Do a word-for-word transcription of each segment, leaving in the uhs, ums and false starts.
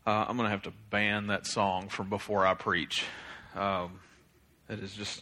Uh, I'm going to have to ban that song from Before I Preach. Um, it is just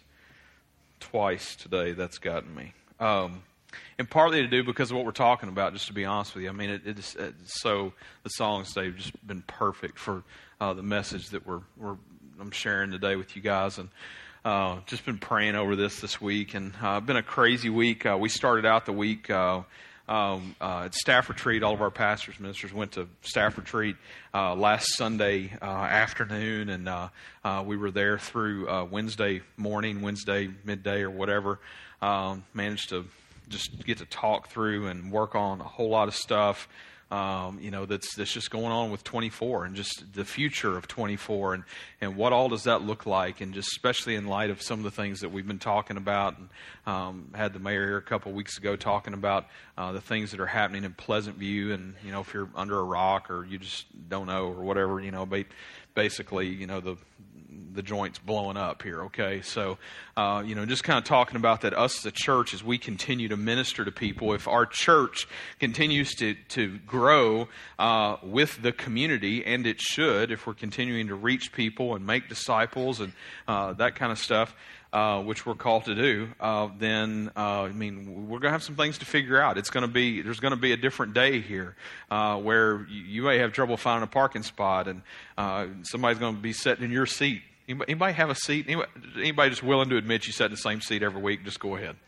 twice today that's gotten me. Um, and partly to do because of what we're talking about, just to be honest with you. I mean, it, it's, it's so, the songs today have just been perfect for uh, the message that we're, we're I'm sharing today with you guys. And uh, just been praying over this this week. And uh, been a crazy week. Uh, we started out the week uh, Um, uh, at staff retreat. All of our pastors, ministers went to staff retreat uh, last Sunday uh, afternoon, and uh, uh, we were there through uh, Wednesday morning, Wednesday midday or whatever. Um, managed to just get to talk through and work on a whole lot of stuff. Um, you know, that's that's just going on with twenty-four and just the future of twenty-four and, and what all does that look like, and just especially in light of some of the things that we've been talking about. And um, had the mayor here a couple of weeks ago talking about uh, the things that are happening in Pleasant View, and you know, if you're under a rock or you just don't know or whatever, you know, basically, you know, the the joint's blowing up here, okay? So, uh, you know, just kind of talking about that, us as a church, as we continue to minister to people, if our church continues to, to grow uh, with the community, and it should, if we're continuing to reach people and make disciples and uh, that kind of stuff, Uh, which we're called to do, uh, then, uh, I mean, we're going to have some things to figure out. It's going to be, there's going to be a different day here uh, where you, you may have trouble finding a parking spot, and uh, somebody's going to be sitting in your seat. Anybody, anybody have a seat? Anybody, anybody just willing to admit you sit in the same seat every week? Just go ahead.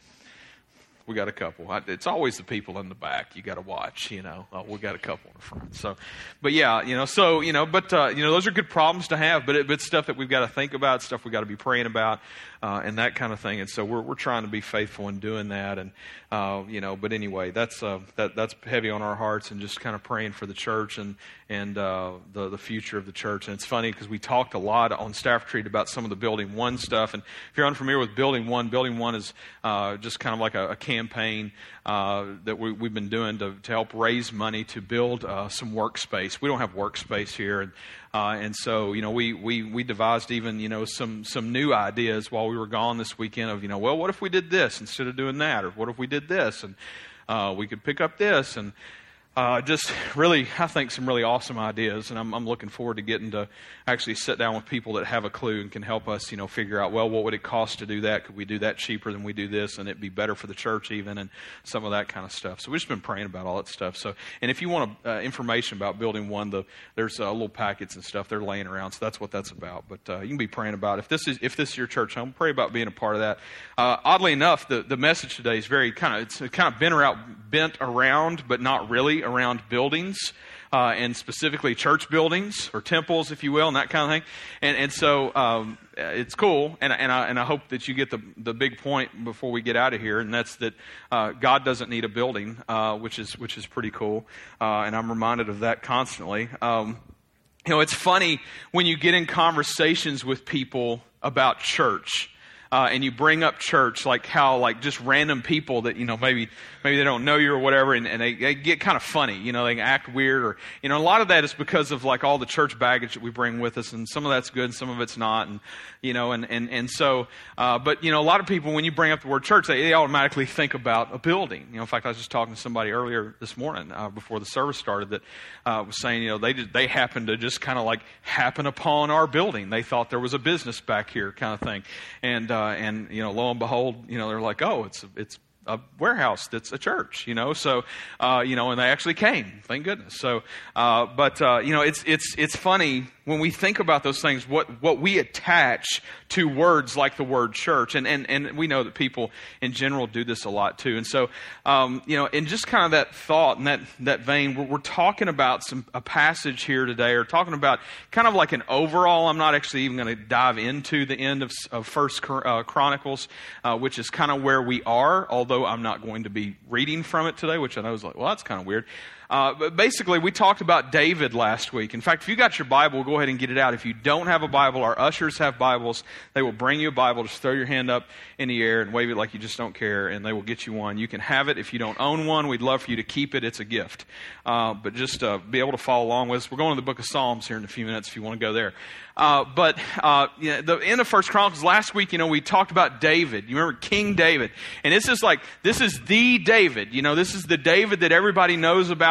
We got a couple. It's always the people in the back you got to watch, you know. Uh, we got a couple in the front. So, but yeah, you know, so, you know, but, uh, you know, those are good problems to have, but, it, but it's stuff that we've got to think about, stuff we've got to be praying about, uh, and that kind of thing. And so we're, we're trying to be faithful in doing that. And, uh, you know, but anyway, that's, uh, that, that's heavy on our hearts, and just kind of praying for the church and, and, uh, the, the future of the church. And it's funny because we talked a lot on staff retreat about some of the Building One stuff. And if you're unfamiliar with Building One, Building One is, uh, just kind of like a, a campaign uh, that we, we've been doing to, to help raise money to build uh, some workspace. We don't have workspace here, and uh, and so you know we, we we devised even you know some some new ideas while we were gone this weekend of you know well what if we did this instead of doing that, or what if we did this and uh, we could pick up this, and Uh, just really, I think, some really awesome ideas, and I'm, I'm looking forward to getting to actually sit down with people that have a clue and can help us, you know, figure out, well, what would it cost to do that? Could we do that cheaper than we do this, and it'd be better for the church even, and some of that kind of stuff. So we've just been praying about all that stuff. So, and if you want uh, information about Building One, the, there's uh, little packets and stuff they're laying around, so that's what that's about. But uh, you can be praying about it. If this is if this is your church home, pray about being a part of that. Uh, oddly enough, the, the message today is very kind of it's kind of bent around, bent around, but not really around buildings, uh, and specifically church buildings or temples, if you will, and that kind of thing. And and so um, it's cool, and and I and I hope that you get the the big point before we get out of here, and that's that uh, God doesn't need a building, uh, which is which is pretty cool, uh, and I'm reminded of that constantly. Um, you know, it's funny when you get in conversations with people about church. Uh, and you bring up church, like how, like just random people that, you know, maybe maybe they don't know you or whatever, and, and they, they get kind of funny, you know, they act weird, or, you know, a lot of that is because of like all the church baggage that we bring with us, and some of that's good and some of it's not, and, you know, and, and, and so, uh, but, you know, a lot of people, when you bring up the word church, they, they automatically think about a building. You know, in fact, I was just talking to somebody earlier this morning, uh, before the service started, that uh, was saying, you know, they just, they happened to just kind of like happen upon our building. They thought there was a business back here kind of thing. And, uh, and, you know, lo and behold, you know, they're like, oh, it's, it's, a warehouse that's a church, you know, so, uh, you know, and they actually came, thank goodness. So, uh, but, uh, you know, it's, it's, it's funny when we think about those things, what, what we attach to words like the word church. And, and, and we know that people in general do this a lot too. And so, um, you know, in just kind of that thought and that, that vein, we're, we're talking about some, a passage here today, or talking about kind of like an overall. I'm not actually even going to dive into the end of, of First uh, Chronicles, uh, which is kind of where we are, although I'm not going to be reading from it today, which I know is like, well, that's kind of weird. Uh, but basically, we talked about David last week. In fact, if you got your Bible, go ahead and get it out. If you don't have a Bible, our ushers have Bibles. They will bring you a Bible. Just throw your hand up in the air and wave it like you just don't care, and they will get you one. You can have it. If you don't own one, we'd love for you to keep it. It's a gift. Uh, but just uh, be able to follow along with us. We're going to the book of Psalms here in a few minutes if you want to go there. Uh, but uh, you know, the end of First Chronicles last week, you know, we talked about David. You remember King David, and this is like this is the David. You know, this is the David that everybody knows about.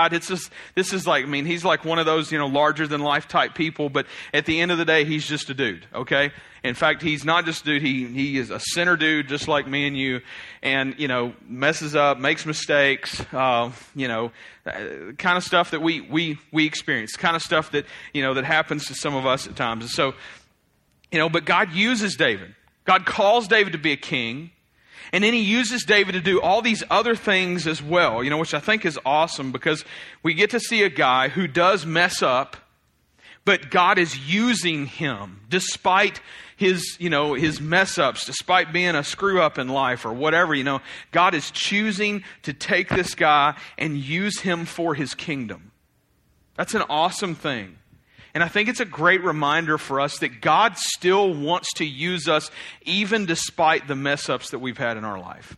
God. It's just, this is like, I mean, he's like one of those, you know, larger than life type people, but at the end of the day, he's just a dude, okay? In fact, he's not just a dude, he, he is a sinner dude just like me and you, and, you know, messes up, makes mistakes, uh, you know, kind of stuff that we, we, we experience, kind of stuff that, you know, that happens to some of us at times. And so, you know, but God uses David. God calls David to be a king. And then he uses David to do all these other things as well, you know, which I think is awesome because we get to see a guy who does mess up, but God is using him despite his, you know, his mess ups, despite being a screw up in life or whatever, you know, God is choosing to take this guy and use him for his kingdom. That's an awesome thing. And I think it's a great reminder for us that God still wants to use us even despite the mess ups that we've had in our life.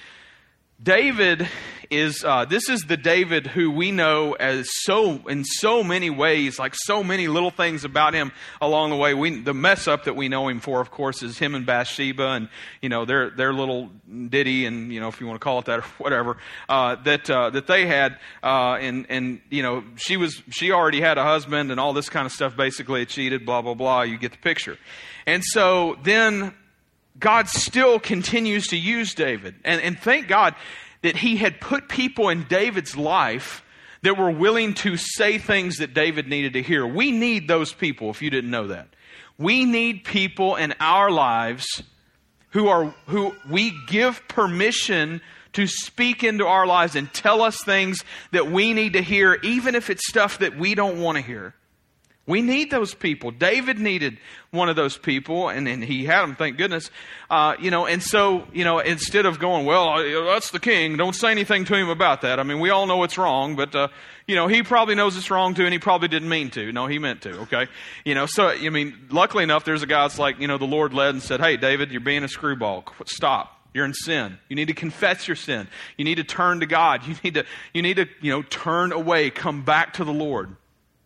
David is, uh, this is the David who we know as so, in so many ways, like so many little things about him along the way. We, the mess up that we know him for, of course, is him and Bathsheba and, you know, their, their little ditty and, you know, if you want to call it that or whatever, uh, that, uh, that they had, uh, and, and, you know, she was, she already had a husband and all this kind of stuff, basically cheated, blah, blah, blah. You get the picture. And so then God still continues to use David. And, and thank God that he had put people in David's life that were willing to say things that David needed to hear. We need those people, if you didn't know that. We need people in our lives who are who we give permission to speak into our lives and tell us things that we need to hear, even if it's stuff that we don't want to hear. We need those people. David needed one of those people, and, and he had them, thank goodness. Uh, you know, and so, you know, instead of going, well, that's the king, don't say anything to him about that. I mean, we all know it's wrong, but, uh, you know, he probably knows it's wrong too, and he probably didn't mean to. No, he meant to, okay? You know, so, I mean, luckily enough, there's a guy that's like, you know, the Lord led and said, hey, David, you're being a screwball. Stop. You're in sin. You need to confess your sin. You need to turn to God. You need to, you need to, you know, turn away, come back to the Lord.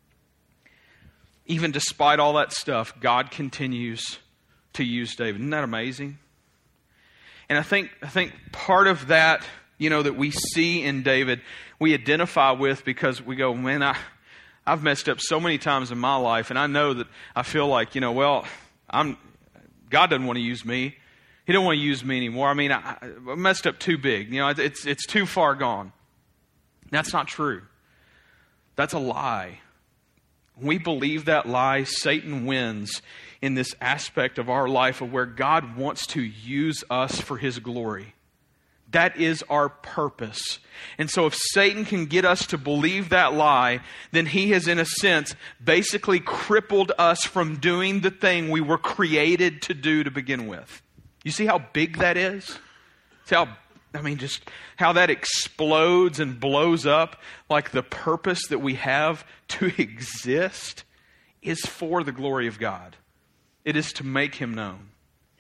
Even despite all that stuff, God continues to use David. Isn't that amazing? And I think I think part of that, you know, that we see in David, we identify with because we go, man, I, I've messed up so many times in my life, and I know that I feel like, you know, well, I'm God doesn't want to use me. He don't want to use me anymore. I mean, I, I messed up too big. You know, it's it's too far gone. That's not true. That's a lie. When we believe that lie, Satan wins in this aspect of our life of where God wants to use us for His glory. That is our purpose. And so if Satan can get us to believe that lie, then he has, in a sense, basically crippled us from doing the thing we were created to do to begin with. You see how big that is? See how, I mean, just how that explodes and blows up, like the purpose that we have to exist is for the glory of God. It is to make Him known.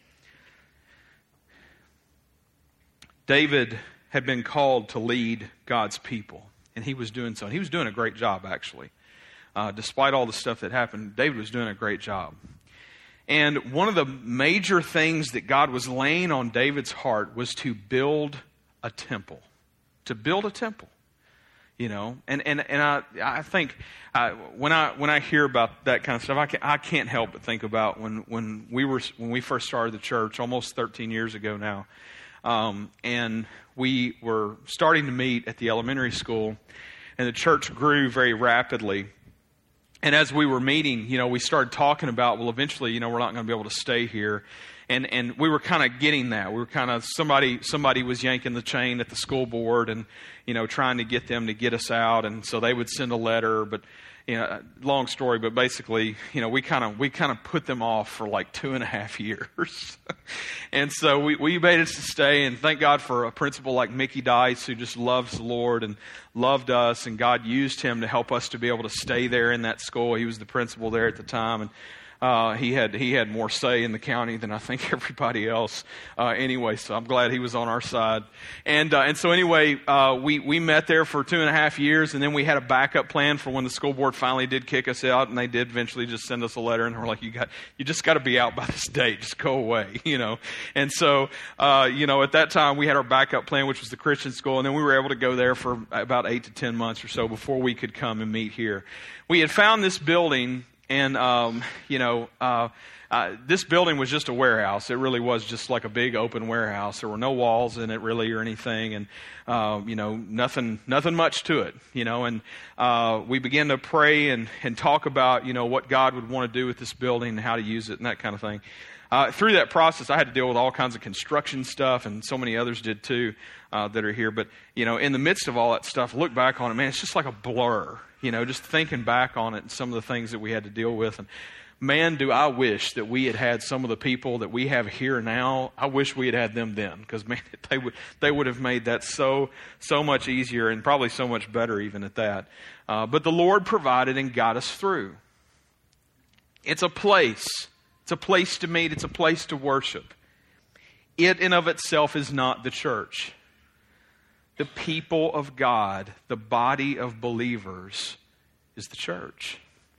David had been called to lead God's people, and he was doing so. And he was doing a great job, actually. Uh, despite all the stuff that happened, David was doing a great job. And one of the major things that God was laying on David's heart was to build a temple. To build a temple. You know, and, and, and I I think uh, when I when I hear about that kind of stuff, I, can, I can't help but think about when, when we were when we first started the church almost thirteen years ago now, um, and we were starting to meet at the elementary school, and the church grew very rapidly. And as we were meeting, you know, we started talking about, well, eventually, you know, we're not going to be able to stay here. And and we were kind of getting that. We were kind of, somebody somebody was yanking the chain at the school board and, you know, trying to get them to get us out. And so they would send a letter. But, you know, long story, but basically, you know, we kind of we kind of put them off for like two and a half years. And so we, we made it to stay. And thank God for a principal like Mickey Dice who just loves the Lord and loved us. And God used him to help us to be able to stay there in that school. He was the principal there at the time. And Uh, he had he had more say in the county than I think everybody else. Uh, anyway, so I'm glad he was on our side. And uh, and so anyway, uh, we we met there for two and a half years, and then we had a backup plan for when the school board finally did kick us out, and they did eventually just send us a letter, and we're like, you got you just got to be out by this date, just go away, you know. And so uh, you know, at that time we had our backup plan, which was the Christian school, and then we were able to go there for about eight to ten months or so before we could come and meet here. We had found this building. And, um, you know, uh, uh, this building was just a warehouse. It really was just like a big open warehouse. There were no walls in it really or anything. And, uh, you know, nothing, nothing much to it, you know. And uh, we began to pray and, and talk about, you know, what God would want to do with this building and how to use it and that kind of thing. Uh, through that process, I had to deal with all kinds of construction stuff, and so many others did too uh, that are here. But, you know, in the midst of all that stuff, look back on it, man, it's just like a blur. You know, just thinking back on it and some of the things that we had to deal with. And man, do I wish that we had had some of the people that we have here now. I wish we had had them then, because man, they would they would have made that so so much easier and probably so much better even at that. Uh, but the Lord provided and got us through. It's a place. It's a place to meet. It's a place to worship. It in of itself is not the church. The people of God, the body of believers, is the church.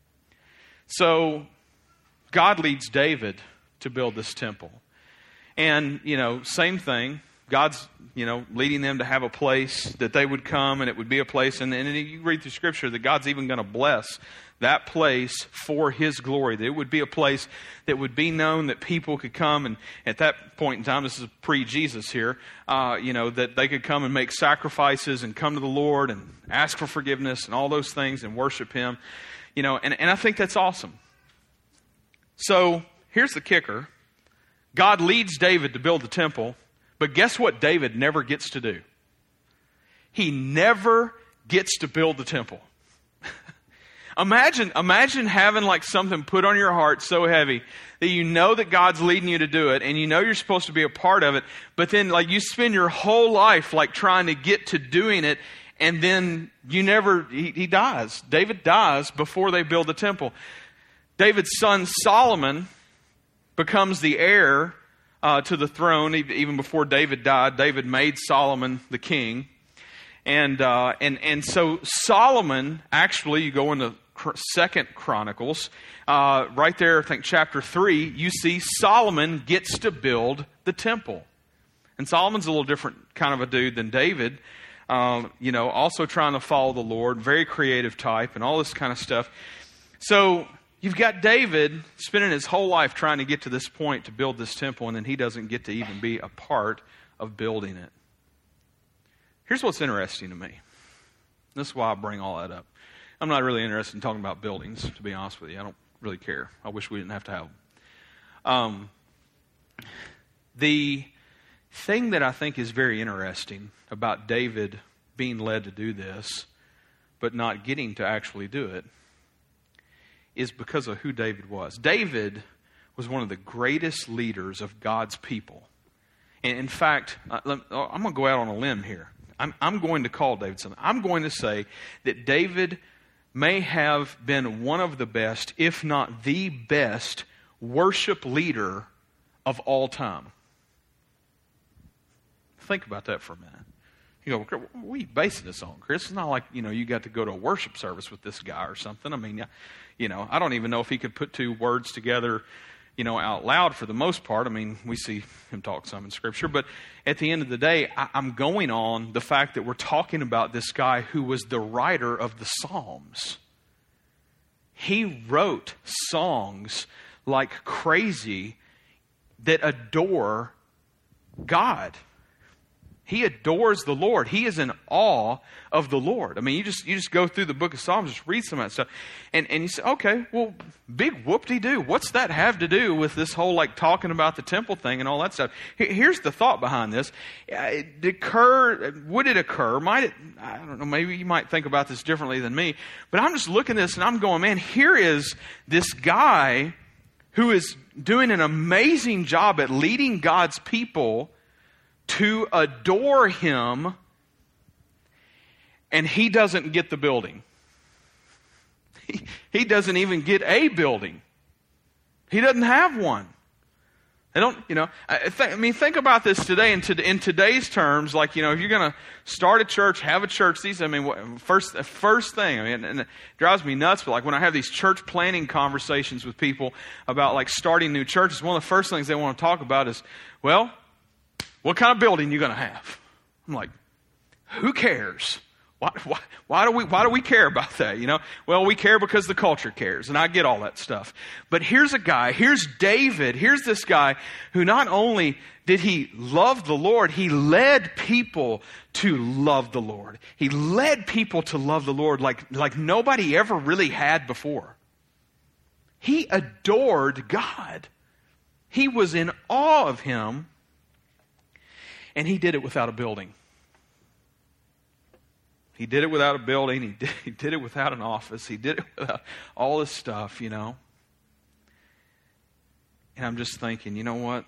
So God leads David to build this temple. And, you know, same thing. God's, you know, leading them to have a place that they would come, and it would be a place. And, and you read through Scripture that God's even going to bless that place for His glory. That it would be a place that would be known, that people could come, and at that point in time, this is pre-Jesus here, uh, you know, that they could come and make sacrifices and come to the Lord and ask for forgiveness and all those things and worship Him. You know, and, and I think that's awesome. So here's the kicker. God leads David to build the temple, but guess what David never gets to do? He never gets to build the temple. Imagine, imagine having like something put on your heart so heavy that you know that God's leading you to do it, and you know you're supposed to be a part of it, but then like you spend your whole life like trying to get to doing it, and then you never, he, he dies. David dies before they build the temple. David's son Solomon becomes the heir uh, to the throne. Even before David died, David made Solomon the king. And uh, and and so Solomon, actually, you go into Second Chronicles, uh, right there, I think chapter three, you see Solomon gets to build the temple. And Solomon's a little different kind of a dude than David, uh, you know, also trying to follow the Lord, very creative type and all this kind of stuff. So you've got David spending his whole life trying to get to this point to build this temple, and then he doesn't get to even be a part of building it. Here's what's interesting to me. This is why I bring all that up. I'm not really interested in talking about buildings, to be honest with you. I don't really care. I wish we didn't have to have them. Um, the thing that I think is very interesting about David being led to do this, but not getting to actually do it, is because of who David was. David was one of the greatest leaders of God's people. And in fact, I'm going to go out on a limb here. I'm, I'm going to call David something. I'm going to say that David may have been one of the best, if not the best, worship leader of all time. Think about that for a minute. You go, what are you basing this on, Chris? It's not like, you know, you got to go to a worship service with this guy or something. I mean, you know, I don't even know if he could put two words together, you know, out loud for the most part. I mean, we see him talk some in Scripture. But at the end of the day, I, I'm going on the fact that we're talking about this guy who was the writer of the Psalms. He wrote songs like crazy that adore God. He adores the Lord. He is in awe of the Lord. I mean, you just you just go through the book of Psalms, just read some of that stuff. And, and you say, okay, well, big whoop-de-doo. What's that have to do with this whole, like, talking about the temple thing and all that stuff? Here's the thought behind this. It occur, would it occur? Might it, I don't know, maybe you might think about this differently than me. But I'm just looking at this and I'm going, man, here is this guy who is doing an amazing job at leading God's people to adore Him, and he doesn't get the building. He, he doesn't even get a building. He doesn't have one. I don't, you know, I, th- I mean, think about this today in, to, in today's terms, like, you know, if you're going to start a church, have a church, these, I mean, what, first, first thing, I mean, and it drives me nuts, but like when I have these church planning conversations with people about like starting new churches, one of the first things they want to talk about is, well, what kind of building are you going to have? I'm like, who cares? Why, why, why do we, why do we care about that? You know, well, we care because the culture cares, and I get all that stuff. But here's a guy, here's David, here's this guy who not only did he love the Lord, he led people to love the Lord. He led people to love the Lord like, like nobody ever really had before. He adored God. He was in awe of Him, and he did it without a building. He did it without a building. He did, he did it without an office. He did it without all this stuff, you know. And I'm just thinking, you know what?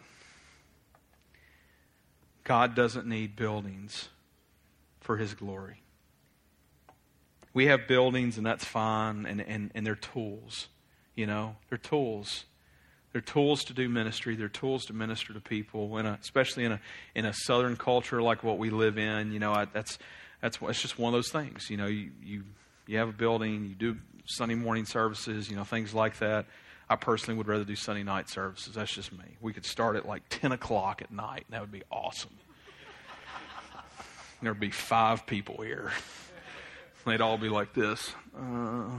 God doesn't need buildings for His glory. We have buildings, and that's fine, and, and, and they're tools, you know. They're tools. They're tools to do ministry. They're tools to minister to people, in a, especially in a in a Southern culture like what we live in. You know, I, that's... That's it's just one of those things. You know, you, you you have a building, you do Sunday morning services, you know, things like that. I personally would rather do Sunday night services. That's just me. We could start at like ten o'clock at night, and that would be awesome. There'd be five people here. They'd all be like this. Uh,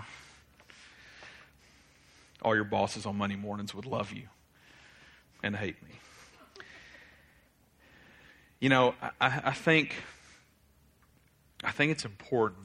all your bosses on Monday mornings would love you and hate me. You know, I, I think... I think it's important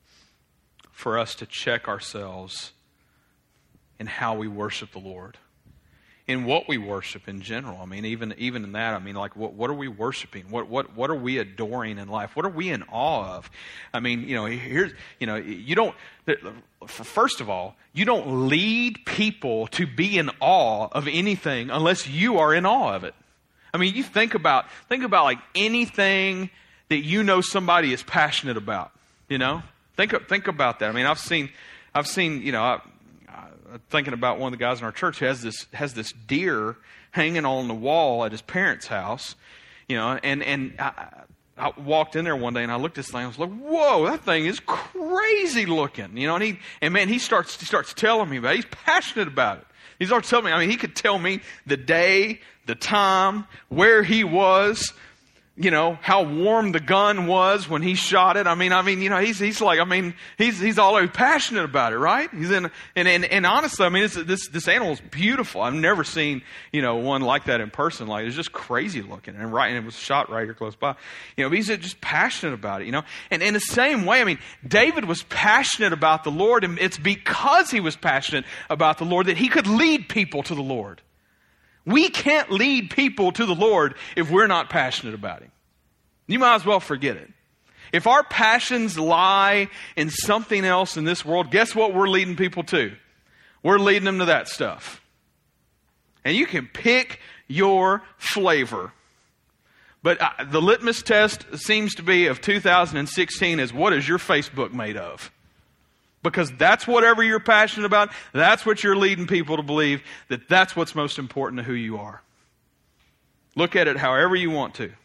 for us to check ourselves in how we worship the Lord, in what we worship in general. I mean, even even in that, I mean, like, what what are we worshiping? What what what are we adoring in life? What are we in awe of? I mean, you know, here's, you know, you don't. First of all, you don't lead people to be in awe of anything unless you are in awe of it. I mean, you think about think about like anything that you know somebody is passionate about, you know? Think think about that. I mean, I've seen, I've seen, you know, I, I'm thinking about one of the guys in our church who has this has this deer hanging on the wall at his parents' house, you know, and and I, I walked in there one day and I looked at this thing. I was like, "Whoa, that thing is crazy looking," you know. And he and man, he starts he starts telling me about it. He's passionate about it. He starts telling me. I mean, he could tell me the day, the time, where he was. You know, how warm the gun was when he shot it. I mean, I mean, you know, he's, he's like, I mean, he's, he's all over passionate about it, right? He's in, and, and, and honestly, I mean, it's, this, this animal's beautiful. I've never seen, you know, one like that in person. Like, it's just crazy looking, and right, and it was shot right here close by. You know, he's just passionate about it, you know? And in the same way, I mean, David was passionate about the Lord, and it's because he was passionate about the Lord that he could lead people to the Lord. We can't lead people to the Lord if we're not passionate about Him. You might as well forget it. If our passions lie in something else in this world, guess what we're leading people to? We're leading them to that stuff. And you can pick your flavor. But uh, the litmus test seems to be of two thousand sixteen is, what is your Facebook made of? Because that's whatever you're passionate about. That's what you're leading people to believe, that that's what's most important to who you are. Look at it however you want to.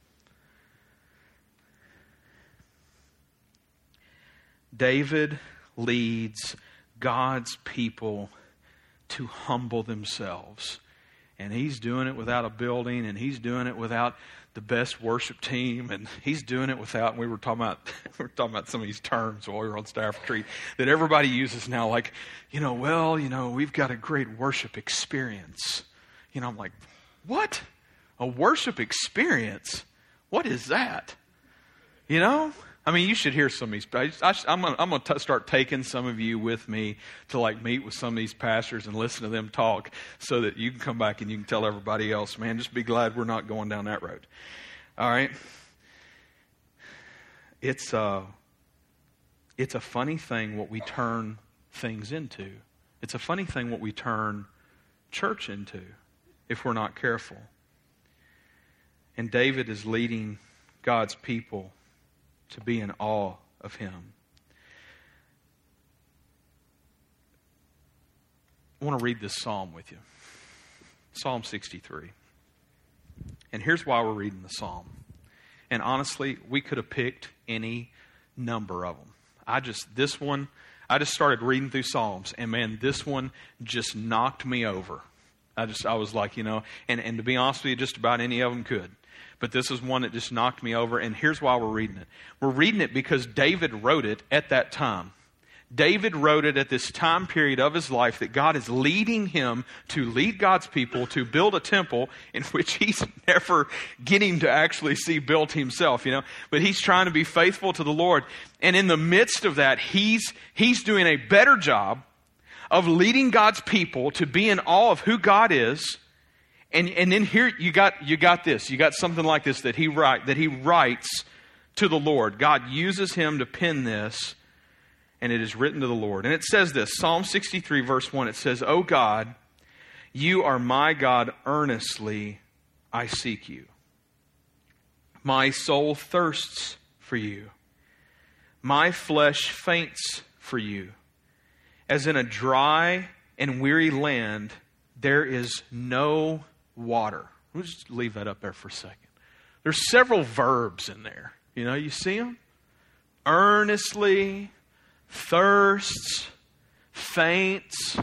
David leads God's people to humble themselves. And he's doing it without a building, and he's doing it without the best worship team, and he's doing it without, and we were talking about we were talking about some of these terms while we were on Staff Retreat that everybody uses now, like, you know, well, you know, we've got a great worship experience. You know, I'm like, what? A worship experience? What is that? You know? I mean, you should hear some of these. I, I, I'm going I'm to start taking some of you with me to like meet with some of these pastors and listen to them talk, so that you can come back and you can tell everybody else, man, just be glad we're not going down that road. All right? It's uh, it's a funny thing what we turn things into. It's a funny thing what we turn church into if we're not careful. And David is leading God's people to be in awe of Him. want to read this psalm with you. Psalm sixty-three. And here's why we're reading the psalm. And honestly, we could have picked any number of them. I just, this one, I just started reading through Psalms, and man, this one just knocked me over. I just, I was like, you know, and, and to be honest with you, just about any of them could. But this is one that just knocked me over, and here's why we're reading it. We're reading it because David wrote it at that time. David wrote it at this time period of his life that God is leading him to lead God's people to build a temple in which he's never getting to actually see built himself, you know. But he's trying to be faithful to the Lord. And in the midst of that, he's he's doing a better job of leading God's people to be in awe of who God is. And and then here you got you got this. You got something like this that he write that he writes to the Lord. God uses him to pen this. And it is written to the Lord. And it says this, Psalm sixty-three, verse one, it says, O God, you are my God, earnestly I seek you. My soul thirsts for you. My flesh faints for you. As in a dry and weary land, there is no water. We'll just leave that up there for a second. There's several verbs in there. You know, you see them? Earnestly, thirsts, faints,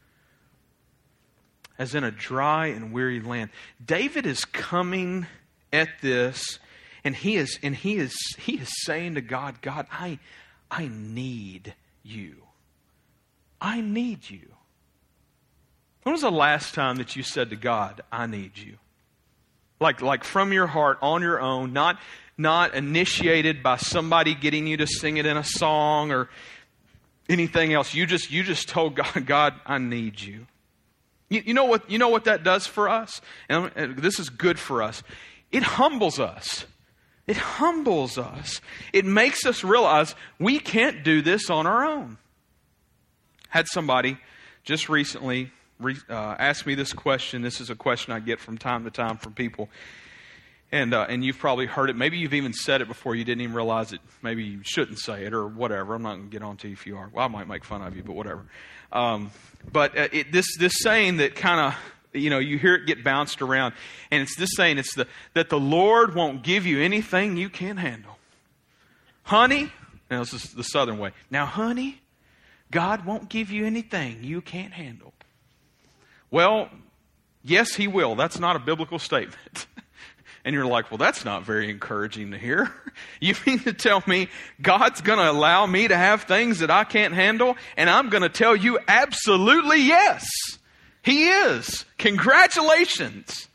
as in a dry and weary land. David is coming at this, and he is and he is he is saying to God, God, I I need you. I need you. When was the last time that you said to God, I need you? Like like from your heart, on your own, not not initiated by somebody getting you to sing it in a song or anything else. You just you just told God, God, I need you. You, you know what you know what that does for us? And, and this is good for us. It humbles us. It humbles us. It makes us realize we can't do this on our own. Had somebody just recently re, uh, ask me this question. This is a question I get from time to time from people. And uh, and you've probably heard it. Maybe you've even said it before. You didn't even realize it. Maybe you shouldn't say it or whatever. I'm not going to get on to you if you are. Well, I might make fun of you, but whatever. Um, but uh, it, this this saying that kind of, you know, you hear it get bounced around. And it's this saying, it's the that the Lord won't give you anything you can't handle. Honey, now this is the southern way. Now, honey, God won't give you anything you can't handle. Well, yes, He will. That's not a biblical statement. And you're like, well, that's not very encouraging to hear. You mean to tell me God's going to allow me to have things that I can't handle? And I'm going to tell you absolutely yes. He is. Congratulations.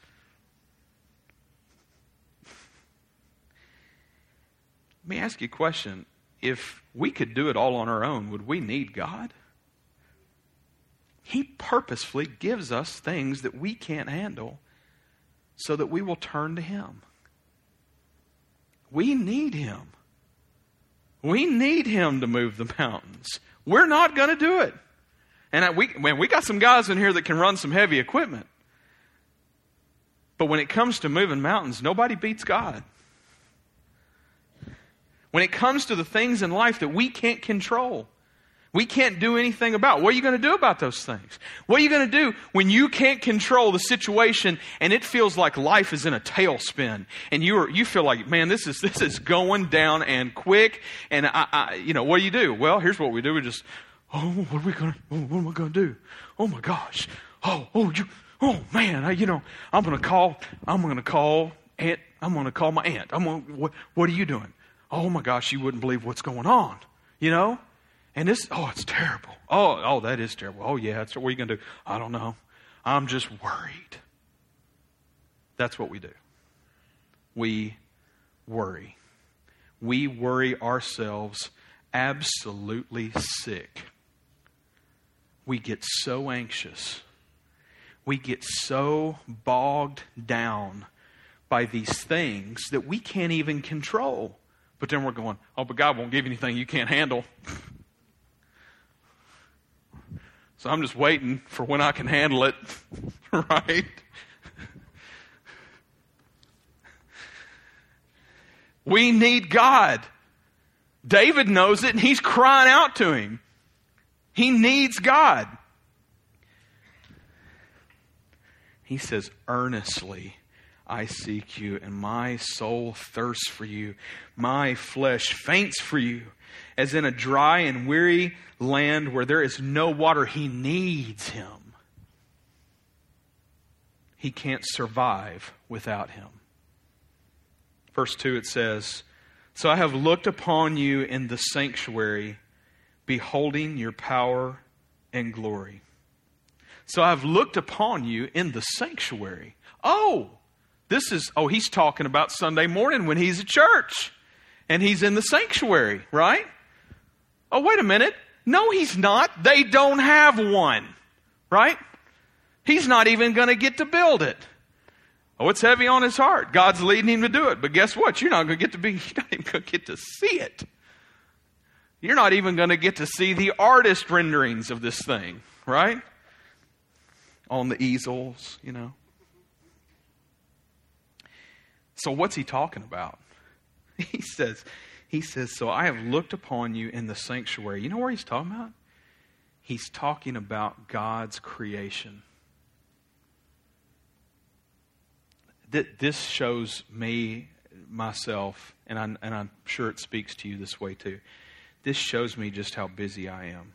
Let me ask you a question. If we could do it all on our own, would we need God? He purposefully gives us things that we can't handle so that we will turn to Him. We need Him. We need Him to move the mountains. We're not going to do it. And I, we, man, we got some guys in here that can run some heavy equipment. But when it comes to moving mountains, nobody beats God. When it comes to the things in life that we can't control, we can't do anything about, what are you going to do about those things? What are you going to do when you can't control the situation and it feels like life is in a tailspin and you are, you feel like, man, this is this is going down and quick. And I, I you know, what do you do? Well, here's what we do. We just, oh, what are we going to? Oh, what am I going to do? Oh my gosh! Oh, oh, you, oh man! I, you know, I'm going to call. I'm going to call aunt. I'm going to call my aunt. I'm going. What, what are you doing? Oh my gosh! You wouldn't believe what's going on. You know. And this, oh, it's terrible. Oh, oh, that is terrible. Oh, yeah, that's, what are you going to do? I don't know. I'm just worried. That's what we do. We worry. We worry ourselves absolutely sick. We get so anxious. We get so bogged down by these things that we can't even control. But then we're going, oh, but God won't give you anything you can't handle. So I'm just waiting for when I can handle it, right? We need God. David knows it and he's crying out to Him. He needs God. He says, earnestly I seek you, and my soul thirsts for you. My flesh faints for you, as in a dry and weary land where there is no water. He needs him. He can't survive without him. Verse two, it says, so I have looked upon you in the sanctuary, beholding your power and glory. So I've looked upon you in the sanctuary. Oh, this is, oh, he's talking about Sunday morning when he's at church and he's in the sanctuary, right? Oh, wait a minute. No, he's not. They don't have one, right? He's not even going to get to build it. Oh, it's heavy on his heart. God's leading him to do it. But guess what? You're not going to get to be, you're not even going to get to see it. You're not even going to get to see the artist renderings of this thing, right? On the easels, you know. So what's he talking about? He says, he says, so I have looked upon you in the sanctuary. You know where he's talking about? He's talking about God's creation. This shows me, myself, and I'm, and I'm sure it speaks to you this way too. This shows me just how busy I am.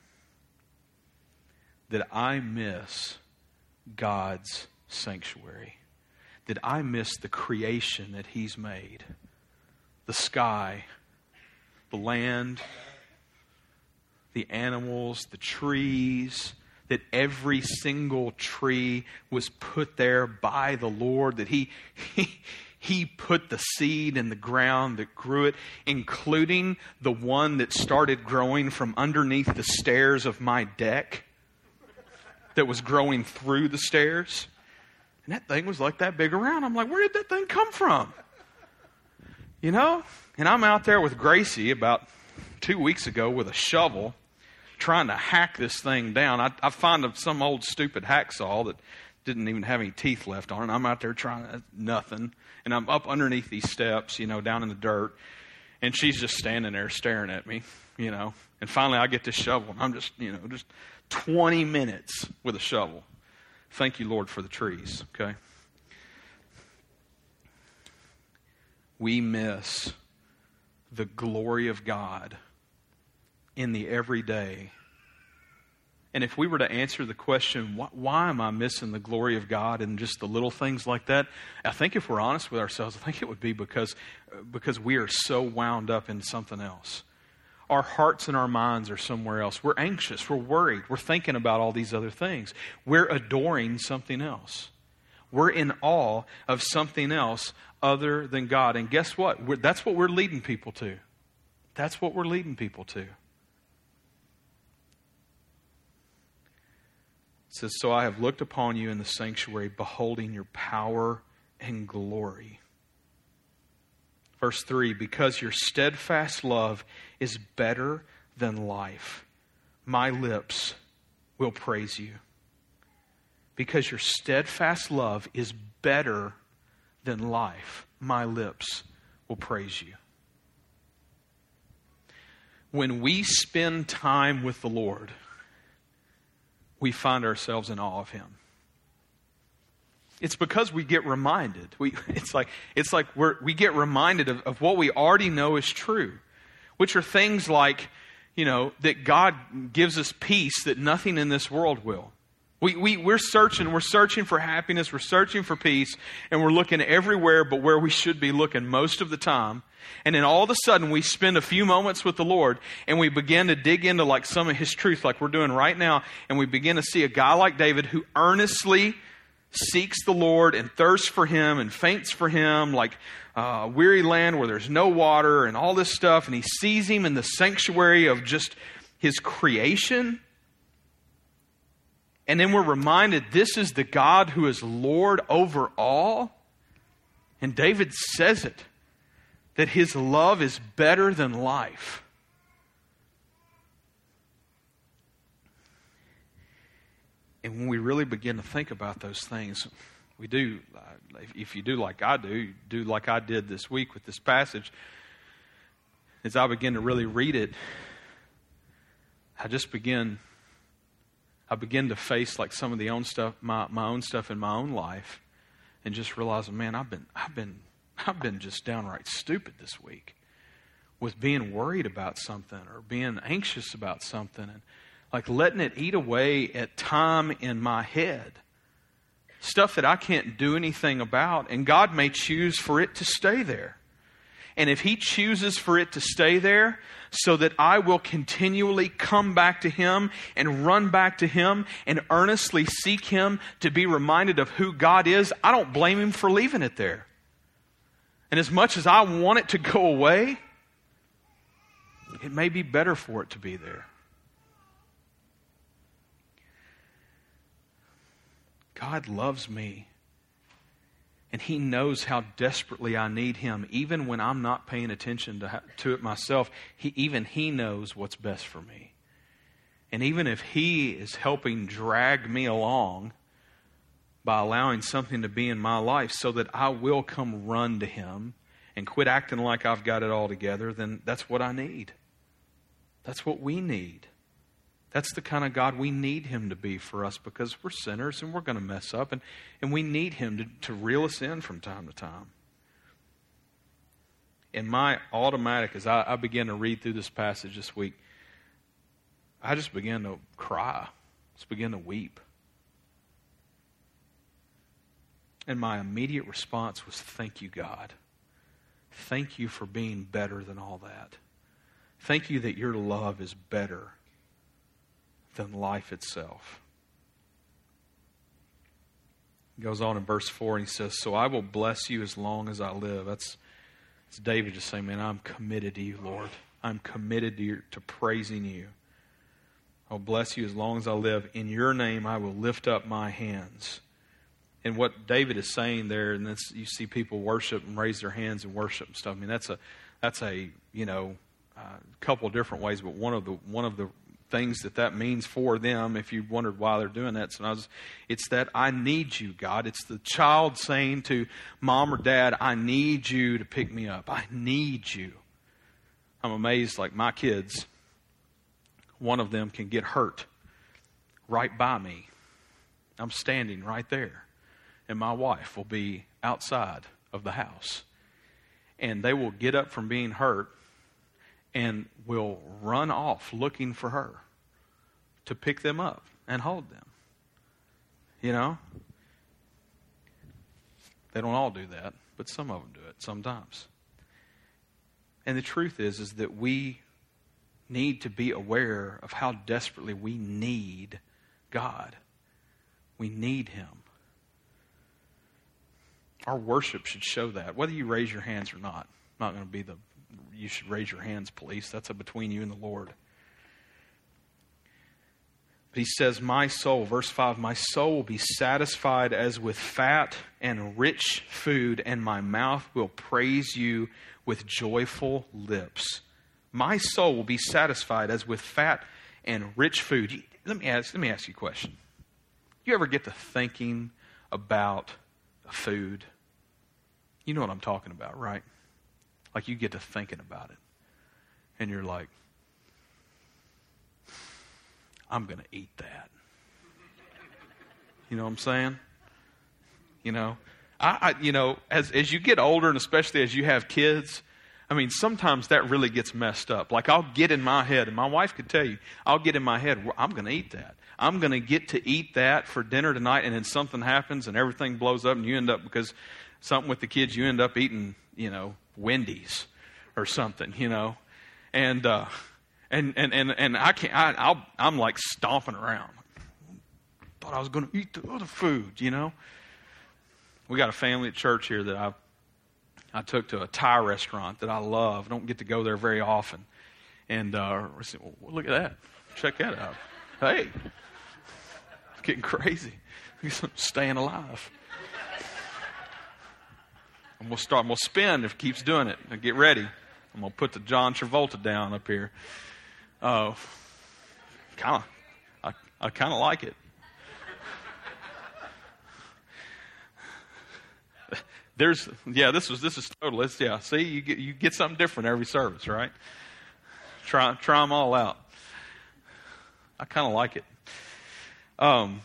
That I miss God's sanctuary. That I miss the creation that He's made. The sky, the land, the animals, the trees. That every single tree was put there by the Lord. That He, He, He put the seed in the ground that grew it, including the one that started growing from underneath the stairs of my deck. That was growing through the stairs. And that thing was like that big around. I'm like, where did that thing come from? You know? And I'm out there with Gracie about two weeks ago with a shovel trying to hack this thing down. I, I find some old stupid hacksaw that didn't even have any teeth left on it. I'm out there trying to, nothing. And I'm up underneath these steps, you know, down in the dirt. And she's just standing there staring at me, you know. And finally I get this shovel and I'm just, you know, just twenty minutes with a shovel. Thank you, Lord, for the trees, okay? We miss the glory of God in the everyday. And if we were to answer the question, why, why am I missing the glory of God in just the little things like that? I think if we're honest with ourselves, I think it would be because, because we are so wound up in something else. Our hearts and our minds are somewhere else. We're anxious. We're worried. We're thinking about all these other things. We're adoring something else. We're in awe of something else other than God. And guess what? We're, that's what we're leading people to. That's what we're leading people to. It says, so I have looked upon you in the sanctuary, beholding your power and glory. Verse three, because your steadfast love is better than life, my lips will praise you. Because your steadfast love is better than life, my lips will praise you. When we spend time with the Lord, we find ourselves in awe of Him. It's because we get reminded. We, it's like, it's like we're, we get reminded of, of what we already know is true, which are things like, you know, that God gives us peace that nothing in this world will. We, we, we're searching, we're searching for happiness, we're searching for peace, and we're looking everywhere but where we should be looking most of the time. And then all of a sudden we spend a few moments with the Lord and we begin to dig into like some of His truth like we're doing right now. And we begin to see a guy like David who earnestly seeks the Lord and thirsts for Him and faints for Him, like a uh, weary land where there's no water and all this stuff. And he sees Him in the sanctuary of just His creation. And then we're reminded this is the God who is Lord over all. And David says it, that His love is better than life. And when we really begin to think about those things, we do, if you do like I do, do like I did this week with this passage, as I begin to really read it, I just begin I begin to face like some of the own stuff, my, my own stuff in my own life, and just realizing, man, I've been, I've been, I've been just downright stupid this week with being worried about something or being anxious about something, and like letting it eat away at time in my head. Stuff that I can't do anything about, and God may choose for it to stay there. And if He chooses for it to stay there so that I will continually come back to Him and run back to Him and earnestly seek Him to be reminded of who God is, I don't blame Him for leaving it there. And as much as I want it to go away, it may be better for it to be there. God loves me. And He knows how desperately I need Him. Even when I'm not paying attention to, to it myself, he, even He knows what's best for me. And even if He is helping drag me along by allowing something to be in my life so that I will come run to Him and quit acting like I've got it all together, then that's what I need. That's what we need. That's the kind of God we need Him to be for us, because we're sinners and we're going to mess up, and, and we need Him to, to reel us in from time to time. And my automatic, as I, I began to read through this passage this week, I just began to cry. Just began to weep. And my immediate response was, thank you, God. Thank you for being better than all that. Thank you that your love is better than life itself. He goes on in verse four and he says, so I will bless you as long as I live. That's, that's David just saying, man, I'm committed to you, Lord. I'm committed to, your, to praising you. I'll bless you as long as I live. In your name I will lift up my hands. And what David is saying there, and that's, you see people worship and raise their hands and worship and stuff. I mean, that's a, that's a, you know, a uh, couple of different ways, but one of the, one of the things that that means for them, if you wondered why they're doing that. So I was, it's that I need you, God. It's the child saying to mom or dad, I need you to pick me up. I need you. I'm amazed, like my kids, one of them can get hurt right by me. I'm standing right there. And my wife will be outside of the house. And they will get up from being hurt and will run off looking for her to pick them up and hold them. You know? They don't all do that, but some of them do it sometimes. And the truth is, is that we need to be aware of how desperately we need God. We need Him. Our worship should show that, whether you raise your hands or not. Not going to be the you should raise your hands, police. That's a between you and the Lord. But he says, my soul, verse five, my soul will be satisfied as with fat and rich food, and my mouth will praise you with joyful lips. My soul will be satisfied as with fat and rich food. Let me ask, let me ask you a question. You ever get to thinking about food? You know what I'm talking about, right? Like you get to thinking about it. And you're like, I'm going to eat that. You know what I'm saying? You know, I, I you know, as as you get older, and especially as you have kids, I mean, sometimes that really gets messed up. Like I'll get in my head, and my wife could tell you, I'll get in my head, well, I'm going to eat that. I'm going to get to eat that for dinner tonight, and then something happens and everything blows up, and you end up, because something with the kids, you end up eating, you know, Wendy's or something, you know, and uh, and and and and I can't. I, I'll, I'm like stomping around. Thought I was going to eat the other food, you know. We got a family at church here that I I took to a Thai restaurant that I love. I don't get to go there very often, and uh, we said, well, look at that. Check that out. Hey, it's getting crazy. Staying alive. I'm gonna start. I'm gonna spin if it keeps doing it. Now get ready. I'm gonna put the John Travolta down up here. Uh, kind of. I I kind of like it. There's yeah. This was this is total. It's, yeah. See, you get you get something different every service, right? Try try them all out. I kind of like it. Um,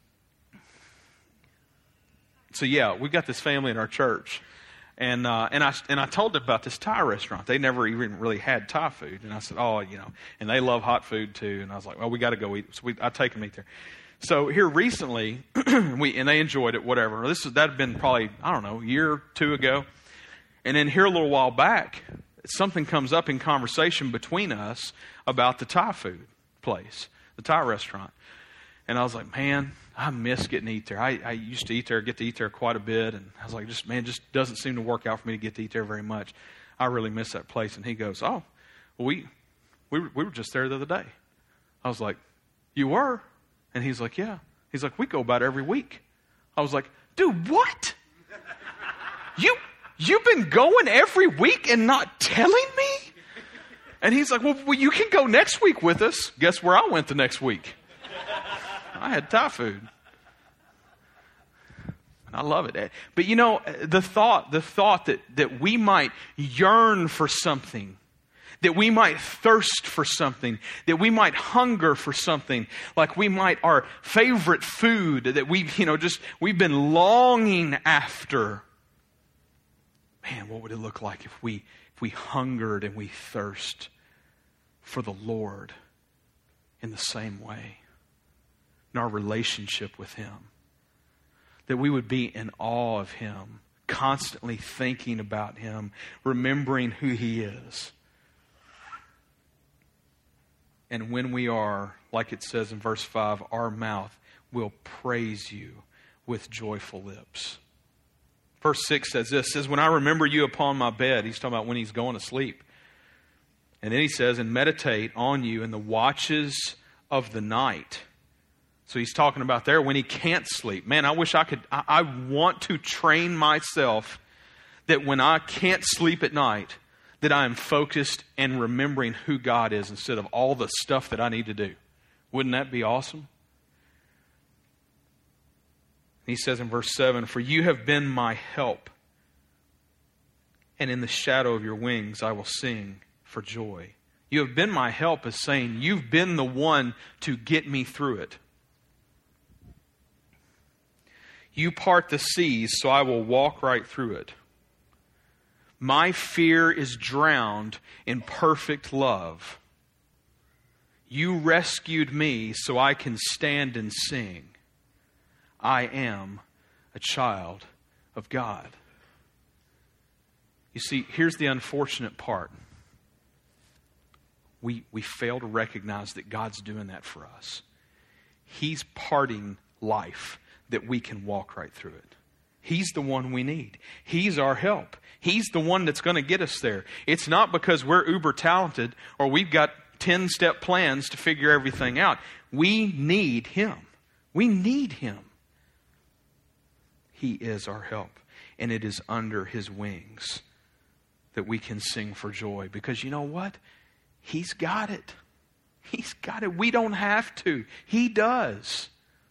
so yeah, we got this family in our church. And uh, and I and I told them about this Thai restaurant. They never even really had Thai food, and I said, oh, you know, and they love hot food too. And I was like, well, we got to go eat. So we, I take them eat there. So here recently, we and they enjoyed it. Whatever. This is that had been probably I don't know a year or two ago, and then here a little while back, something comes up in conversation between us about the Thai food place, the Thai restaurant, and I was like, man, I miss getting to eat there. I, I used to eat there, get to eat there quite a bit. And I was like, just man, just doesn't seem to work out for me to get to eat there very much. I really miss that place. And he goes, oh, well, we, we, were, we were just there the other day. I was like, you were? And he's like, yeah. He's like, we go about every week. I was like, dude, what? You, you've been going every week and not telling me? And he's like, well, well, you can go next week with us. Guess where I went the next week? I had Thai food. And I love it. But you know, the thought, the thought that, that we might yearn for something, that we might thirst for something, that we might hunger for something, like we might our favorite food that we, you know, just we've been longing after. Man, what would it look like if we if we hungered and we thirst for the Lord in the same way? In our relationship with Him, that we would be in awe of Him, constantly thinking about Him, remembering who He is. And when we are, like it says in verse five, our mouth will praise you with joyful lips. Verse six says this, says, when I remember you upon my bed, he's talking about when he's going to sleep. And then he says, and meditate on you in the watches of the night. So he's talking about there when he can't sleep. Man, I wish I could, I, I want to train myself that when I can't sleep at night, that I am focused and remembering who God is instead of all the stuff that I need to do. Wouldn't that be awesome? He says in verse seven, for you have been my help, and in the shadow of your wings I will sing for joy. You have been my help is saying you've been the one to get me through it. You part the seas, so I will walk right through it. My fear is drowned in perfect love. You rescued me, so I can stand and sing. I am a child of God. You see, here's the unfortunate part. We, we fail to recognize that God's doing that for us. He's parting life that we can walk right through it. He's the one we need. He's our help. He's the one that's going to get us there. It's not because we're uber talented or we've got ten-step plans to figure everything out. We need Him. We need Him. He is our help. And it is under His wings that we can sing for joy. Because you know what? He's got it. He's got it. We don't have to. He does.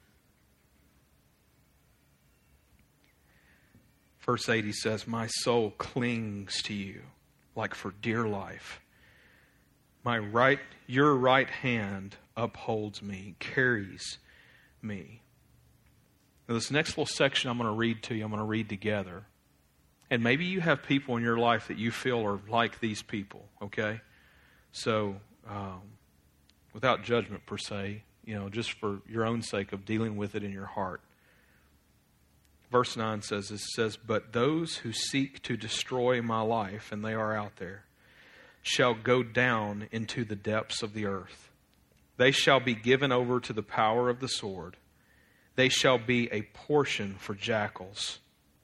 Verse eight, he says, my soul clings to you like for dear life. My right, your right hand upholds me, carries me. Now, this next little section I'm going to read to you, I'm going to read together. And maybe you have people in your life that you feel are like these people, okay? So, um, without judgment per se, you know, just for your own sake of dealing with it in your heart. Verse nine says, it says, but those who seek to destroy my life, and they are out there, shall go down into the depths of the earth. They shall be given over to the power of the sword. They shall be a portion for jackals.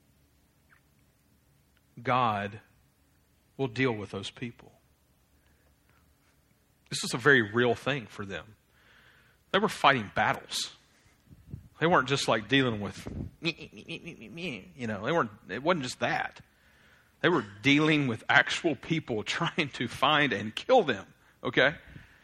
God will deal with those people. This is a very real thing for them. They were fighting battles. They weren't just like dealing with, you know, they weren't, it wasn't just that. They were dealing with actual people trying to find and kill them, okay?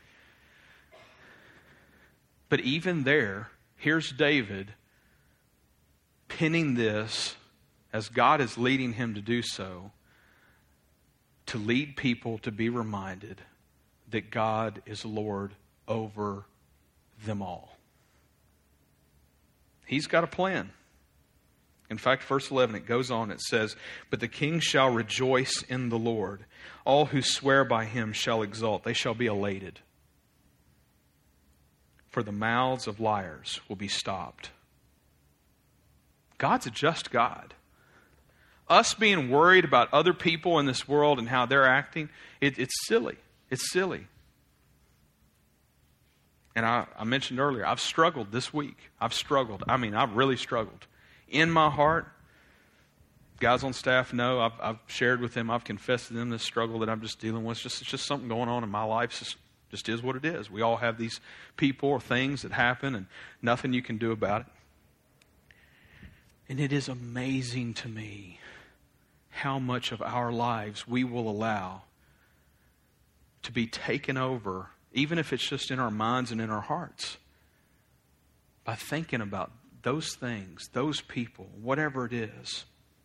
But even there, here's David penning this as God is leading him to do so, to lead people to be reminded that God is Lord over them all. He's got a plan. In fact, verse eleven, it goes on, it says, "But the king shall rejoice in the Lord. All who swear by him shall exult. They shall be elated. For the mouths of liars will be stopped." God's a just God. Us being worried about other people in this world and how they're acting, it, it's silly. It's silly. And I, I mentioned earlier, I've struggled this week. I've struggled. I mean, I've really struggled. In my heart, guys on staff know, I've, I've shared with them, I've confessed to them this struggle that I'm just dealing with. It's just, it's just something going on in my life. It's just, just is what it is. We all have these people or things that happen and nothing you can do about it. And it is amazing to me how much of our lives we will allow to be taken over, even if it's just in our minds and in our hearts, by thinking about those things, those people, whatever it is.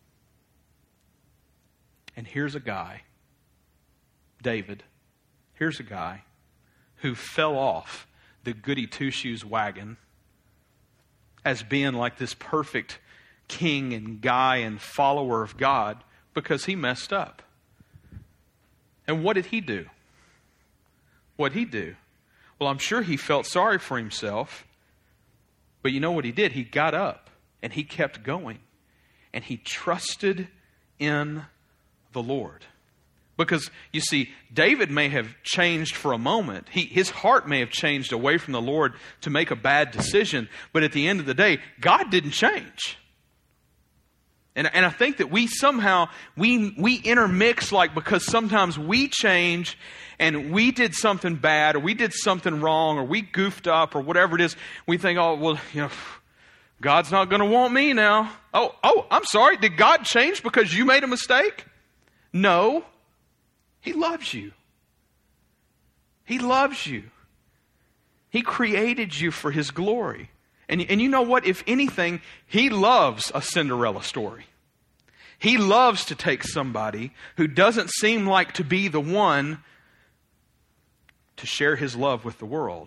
And here's a guy, David, here's a guy who fell off the goody two-shoes wagon as being like this perfect king and guy and follower of God because he messed up. And what did he do? What did he do? Well, I'm sure he felt sorry for himself. But you know what he did? He got up and he kept going. And he trusted in the Lord. Because, you see, David may have changed for a moment. He, his heart may have changed away from the Lord to make a bad decision. But at the end of the day, God didn't change. And, and I think that we somehow, we, we intermix, like, because sometimes we change and we did something bad or we did something wrong or we goofed up or whatever it is. We think, oh, well, you know, God's not going to want me now. Oh, oh, I'm sorry. Did God change because you made a mistake? No. He loves you. He loves you. He created you for His glory. And, and you know what? If anything, He loves a Cinderella story. He loves to take somebody who doesn't seem like to be the one to share His love with the world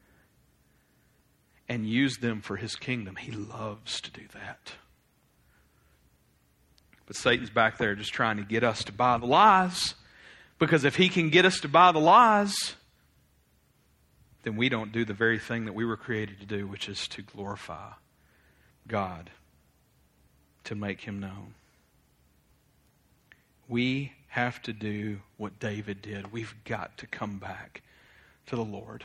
and use them for His kingdom. He loves to do that. But Satan's back there just trying to get us to buy the lies. Because if he can get us to buy the lies, then we don't do the very thing that we were created to do, which is to glorify God, to make Him known. We have to do what David did. We've got to come back to the Lord.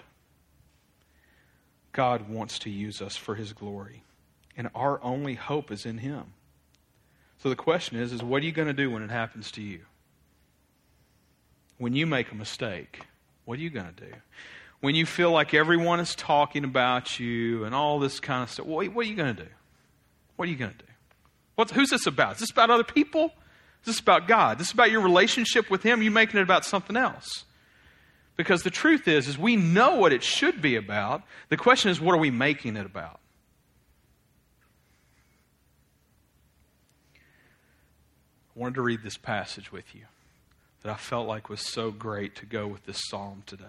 God wants to use us for His glory, and our only hope is in Him. So the question is, is what are you going to do when it happens to you? When you make a mistake, what are you going to do? When you feel like everyone is talking about you and all this kind of stuff, what, what are you going to do? What are you going to do? What's, who's this about? Is this about other people? Is this about God? Is this about your relationship with Him? Are you making it about something else? Because the truth is, is we know what it should be about. The question is, what are we making it about? I wanted to read this passage with you that I felt like was so great to go with this psalm today.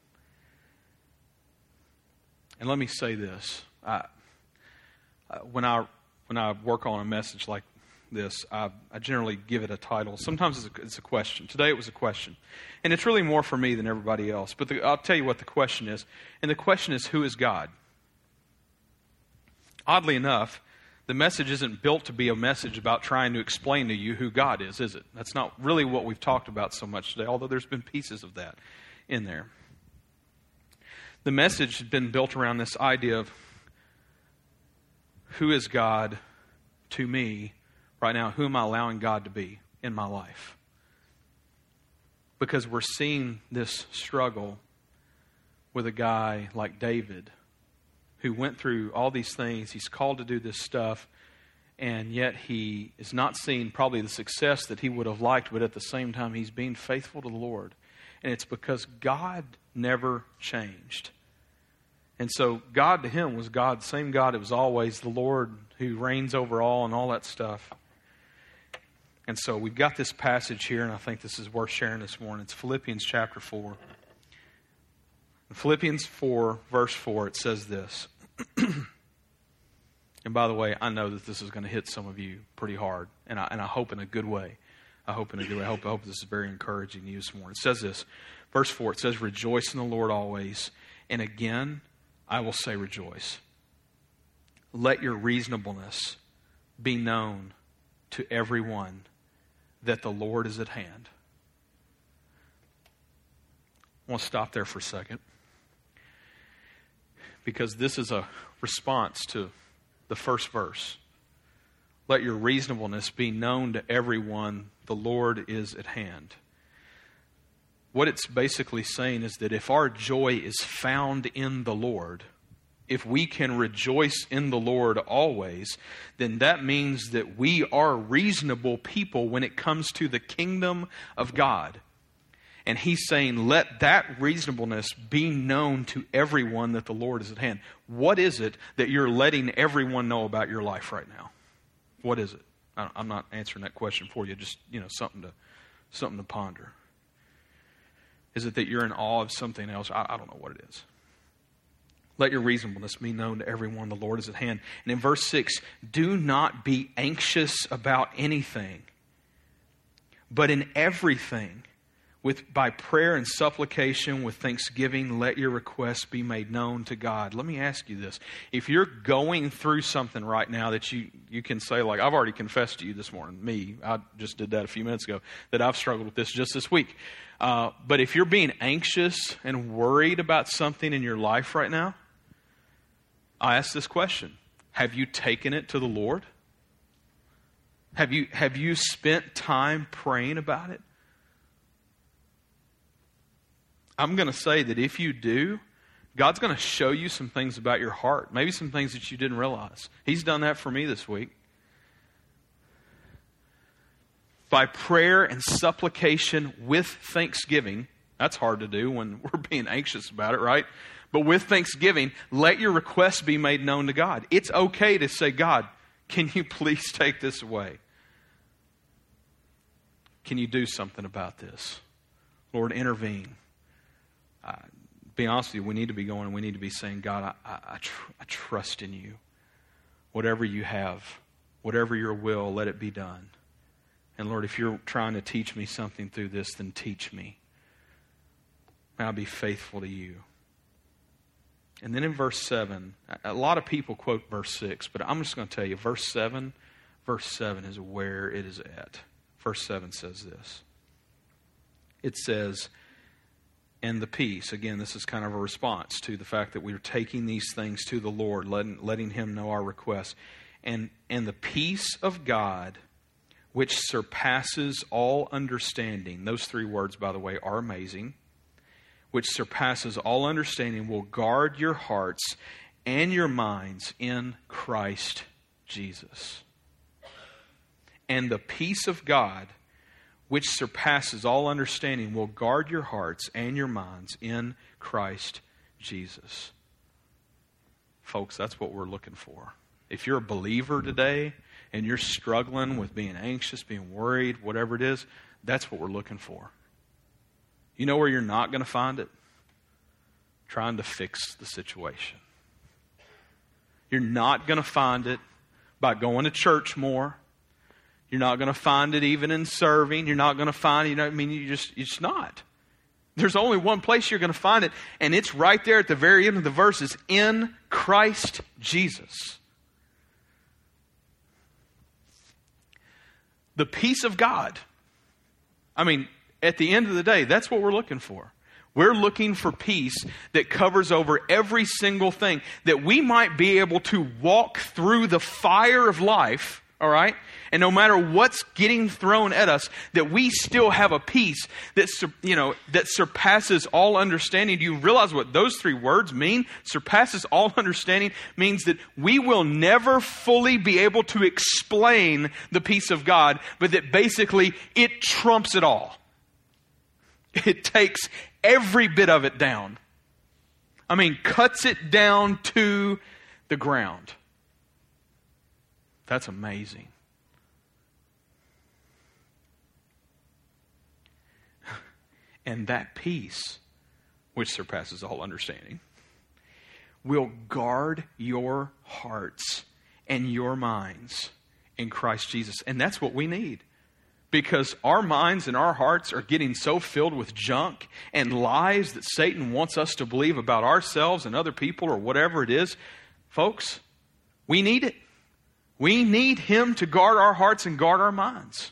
And let me say this. I, when I when I work on a message like this, I, I generally give it a title. Sometimes it's a, it's a question. Today it was a question. And it's really more for me than everybody else. But the, I'll tell you what the question is. And the question is, who is God? Oddly enough, the message isn't built to be a message about trying to explain to you who God is, is it? That's not really what we've talked about so much today, although there's been pieces of that in there. The message has been built around this idea of who is God to me right now? Who am I allowing God to be in my life? Because we're seeing this struggle with a guy like David who went through all these things. He's called to do this stuff, and yet he is not seeing probably the success that he would have liked, but at the same time he's being faithful to the Lord. And it's because God never changed. And so God to him was God, the same God. It was always the Lord who reigns over all and all that stuff. And so we've got this passage here, and I think this is worth sharing this morning. It's Philippians chapter four. In Philippians four, verse four, it says this. And And by the way, I know that this is going to hit some of you pretty hard, and I, and I hope in a good way. I hope in a good way. I hope, I hope this is very encouraging to you this morning. It says this, verse four, it says, rejoice in the Lord always. And again, I will say rejoice. Let your reasonableness be known to everyone that the Lord is at hand. I want to stop there for a second, because this is a response to the first verse. Let your reasonableness be known to everyone, the Lord is at hand. What it's basically saying is that if our joy is found in the Lord, if we can rejoice in the Lord always, then that means that we are reasonable people when it comes to the kingdom of God. And he's saying, let that reasonableness be known to everyone that the Lord is at hand. What is it that you're letting everyone know about your life right now? What is it? I'm not answering that question for you. Just, you know, something to, something to ponder. Is it that you're in awe of something else? I, I don't know what it is. Let your reasonableness be known to everyone. The Lord is at hand. And in verse six, do not be anxious about anything, but in everything, with by prayer and supplication, with thanksgiving, let your requests be made known to God. Let me ask you this. If you're going through something right now that you, you can say, like, I've already confessed to you this morning, me, I just did that a few minutes ago, that I've struggled with this just this week. Uh, but if you're being anxious and worried about something in your life right now, I ask this question. Have you taken it to the Lord? Have you, have you spent time praying about it? I'm going to say that if you do, God's going to show you some things about your heart. Maybe some things that you didn't realize. He's done that for me this week. By prayer and supplication with thanksgiving. That's hard to do when we're being anxious about it, right? But with thanksgiving, let your requests be made known to God. It's okay to say, God, can you please take this away? Can you do something about this? Lord, intervene. Uh, be honest with you, we need to be going and we need to be saying, God, I, I, I, tr- I trust in you. Whatever you have, whatever your will, let it be done. And Lord, if you're trying to teach me something through this, then teach me. May I be faithful to you. And then in verse seven, a lot of people quote verse six, but I'm just going to tell you, verse seven, verse seven is where it is at. Verse seven says this. It says, and the peace, again, this is kind of a response to the fact that we're taking these things to the Lord, letting, letting Him know our requests. And, and the peace of God, which surpasses all understanding, those three words, by the way, are amazing, which surpasses all understanding, will guard your hearts and your minds in Christ Jesus. And the peace of God, which surpasses all understanding, will guard your hearts and your minds in Christ Jesus. Folks, that's what we're looking for. If you're a believer today and you're struggling with being anxious, being worried, whatever it is, that's what we're looking for. You know where you're not going to find it? Trying to fix the situation. You're not going to find it by going to church more. You're not going to find it even in serving. You're not going to find it, you know, I mean, you just, it's not. There's only one place you're going to find it, and it's right there at the very end of the verses, in Christ Jesus. The peace of God. I mean, at the end of the day, that's what we're looking for. We're looking for peace that covers over every single thing, that we might be able to walk through the fire of life, all right? And no matter what's getting thrown at us, that we still have a peace that, you know, that surpasses all understanding. Do you realize what those three words mean? Surpasses all understanding means that we will never fully be able to explain the peace of God, but that basically it trumps it all. It takes every bit of it down. I mean, cuts it down to the ground. That's amazing. And that peace, which surpasses all understanding, will guard your hearts and your minds in Christ Jesus. And that's what we need. Because our minds and our hearts are getting so filled with junk and lies that Satan wants us to believe about ourselves and other people or whatever it is. Folks, we need it. We need Him to guard our hearts and guard our minds.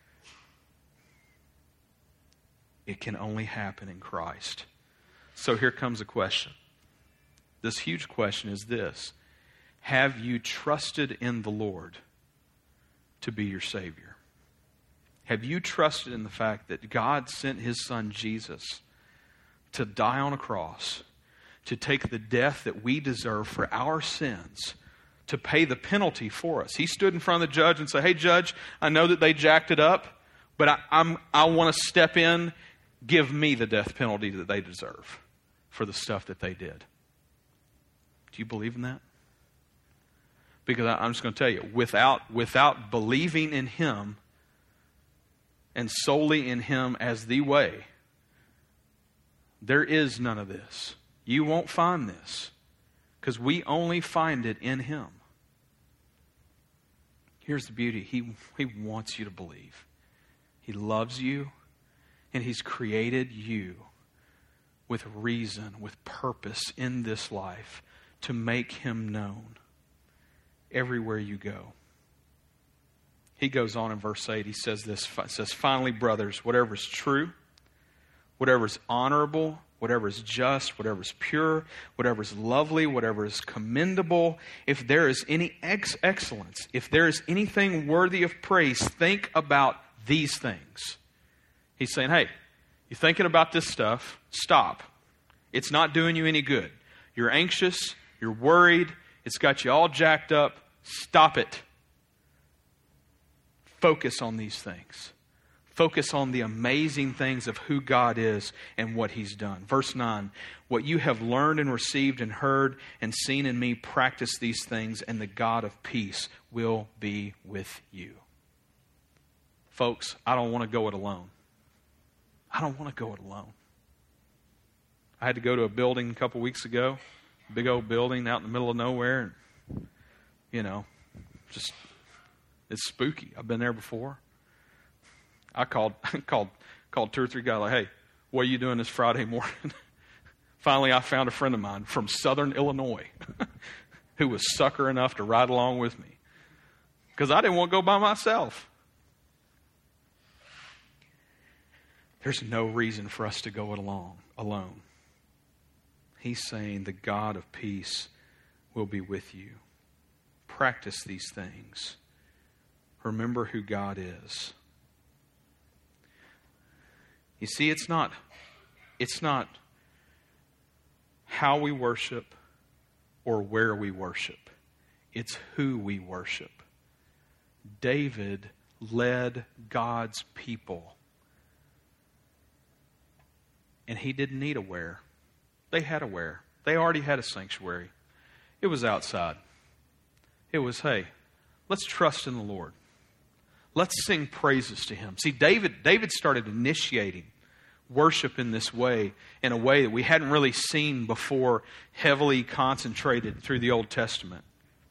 It can only happen in Christ. So here comes a question. This huge question is this: have you trusted in the Lord to be your Savior? Have you trusted in the fact that God sent His Son Jesus to die on a cross, to take the death that we deserve for our sins, to pay the penalty for us? He stood in front of the judge and said, "Hey, judge, I know that they jacked it up, but I, I'm, I want to step in. Give me the death penalty that they deserve for the stuff that they did." Do you believe in that? Because I, I'm just going to tell you, without, without believing in Him and solely in Him as the way, there is none of this. You won't find this because we only find it in Him. Here's the beauty. He, he wants you to believe. He loves you, and He's created you with reason, with purpose in this life to make Him known everywhere you go. He goes on in verse eight. He says this, it says, "Finally, brothers, whatever is true, whatever is honorable, whatever is just, whatever is pure, whatever is lovely, whatever is commendable, if there is any ex- excellence, if there is anything worthy of praise, think about these things." He's saying, hey, you're thinking about this stuff, stop. It's not doing you any good. You're anxious, you're worried, it's got you all jacked up. Stop it. Focus on these things. Focus on the amazing things of who God is and what He's done. Verse nine, "What you have learned and received and heard and seen in me, practice these things, and the God of peace will be with you." Folks, I don't want to go it alone. I don't want to go it alone. I had to go to a building a couple weeks ago, a big old building out in the middle of nowhere, and, you know, just, it's spooky. I've been there before. I called, called, called two or three guys like, "Hey, what are you doing this Friday morning?" Finally, I found a friend of mine from Southern Illinois who was sucker enough to ride along with me because I didn't want to go by myself. There's no reason for us to go it along alone. He's saying the God of peace will be with you. Practice these things. Remember who God is. You see, it's not, it's not how we worship or where we worship. It's who we worship. David led God's people. And he didn't need a where. They had a where. They already had a sanctuary. It was outside. It was, hey, let's trust in the Lord. Let's sing praises to Him. See, David, David started initiating worship in this way, in a way that we hadn't really seen before, heavily concentrated through the Old Testament.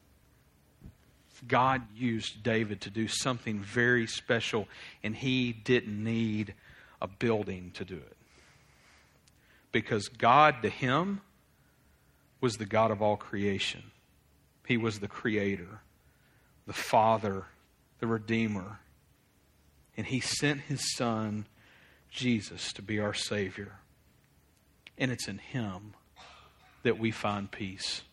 God used David to do something very special, and he didn't need a building to do it. Because God, to him, was the God of all creation. He was the Creator, the Father, the Redeemer. And He sent His Son, Jesus, to be our Savior. And it's in Him that we find peace.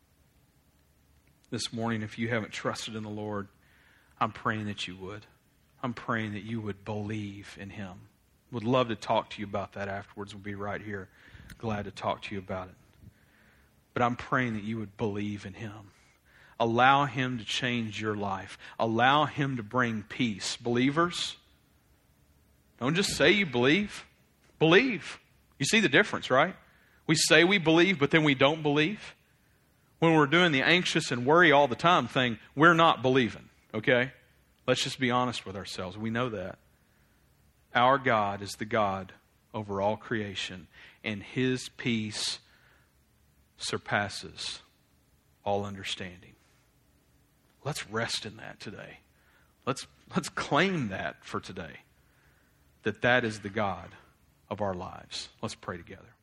This morning, if you haven't trusted in the Lord, I'm praying that you would. I'm praying that you would believe in Him. Would love to talk to you about that afterwards. We'll be right here. Glad to talk to you about it. But I'm praying that you would believe in Him. Allow Him to change your life. Allow Him to bring peace. Believers, don't just say you believe. Believe. You see the difference, right? We say we believe, but then we don't believe. When we're doing the anxious and worry all the time thing, we're not believing, okay? Let's just be honest with ourselves. We know that. Our God is the God over all creation, and His peace surpasses all understanding. Let's rest in that today. Let's, let's claim that for today, that that is the God of our lives. Let's pray together.